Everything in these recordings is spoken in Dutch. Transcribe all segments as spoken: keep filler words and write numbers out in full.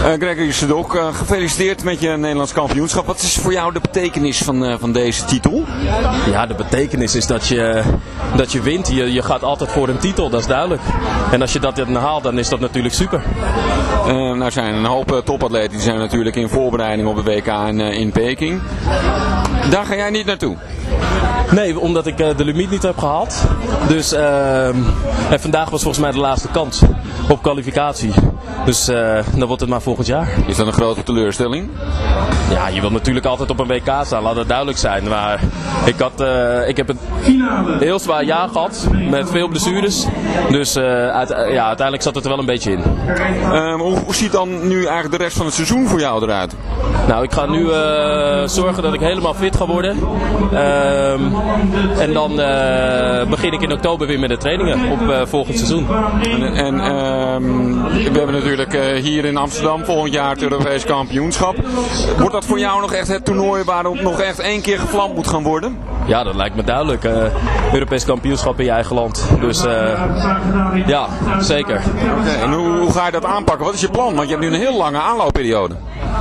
Uh, Gregory Sedok, uh, gefeliciteerd met je Nederlands kampioenschap. Wat is voor jou de betekenis van, uh, van deze titel? Ja, de betekenis is dat je, dat je wint. Je, je gaat altijd voor een titel, dat is duidelijk. En als je dat dan haalt, dan is dat natuurlijk super. Uh, nou zijn een hoop uh, topatleten die zijn natuurlijk in voorbereiding op de W K in, uh, in Peking. Daar ga jij niet naartoe? Nee, omdat ik uh, de limiet niet heb gehaald. Dus uh, en vandaag was volgens mij de laatste kans op kwalificatie. Dus uh, dan wordt het maar volgend jaar. Is dat een grote teleurstelling? Ja, je wilt natuurlijk altijd op een W K staan, laat het duidelijk zijn. Maar ik, had, uh, ik heb een heel zwaar jaar gehad met veel blessures. Dus uh, uit, uh, ja, uiteindelijk zat het er wel een beetje in. Uh, hoe, hoe ziet dan nu eigenlijk de rest van het seizoen voor jou eruit? Nou, ik ga nu uh, zorgen dat ik helemaal fit ga worden. Uh, en dan uh, begin ik in oktober weer met de trainingen op uh, volgend seizoen. En, en uh, we hebben natuurlijk uh, hier in Amsterdam volgend jaar het Europees kampioenschap. Wordt dat voor jou nog echt het toernooi waarop nog echt één keer gevlamd moet gaan worden? Ja, dat lijkt me duidelijk. Uh, Europees kampioenschap in je eigen land. Dus uh, ja, zeker. Okay, en hoe, hoe ga je dat aanpakken? Wat is je plan? Want je hebt nu een heel lange aanloopperiode.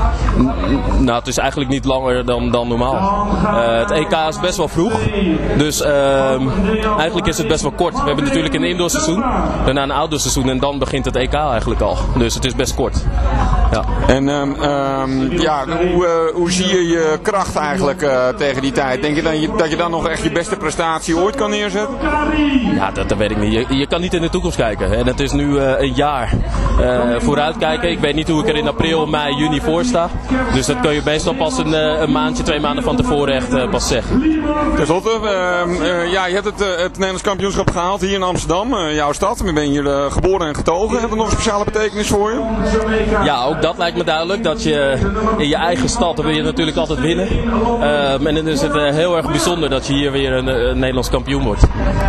Nou, het is eigenlijk niet langer dan, dan normaal. Uh, het E K is best wel vroeg. Dus uh, eigenlijk is het best wel kort. We hebben natuurlijk een indoorseizoen, daarna een outdoorseizoen en dan begint het E K eigenlijk al. Dus het is best kort. Ja. En um, um, ja, hoe, uh, hoe zie je je kracht eigenlijk uh, tegen die tijd? Denk je, dan je dat je dan nog echt je beste prestatie ooit kan neerzetten? Ja, dat, dat weet ik niet. Je, je kan niet in de toekomst kijken. En het is nu uh, een jaar uh, vooruitkijken. Ik weet niet hoe ik er in april, mei, juni voor sta. Dus dat kun je meestal pas een, een maandje, twee maanden van tevoren echt uh, pas zeggen. Ten slotte, uh, uh, ja, je hebt het, uh, het Nederlands kampioenschap gehaald hier in Amsterdam, uh, jouw stad. Je bent hier uh, geboren en getogen. Heeft dat nog een speciale betekenis voor je? Ja, ook dat lijkt me duidelijk. Dat je in je eigen stad, dan wil je natuurlijk altijd winnen. Uh, en dan is het uh, heel erg bijzonder dat je hier weer een, een Nederlands kampioen wordt.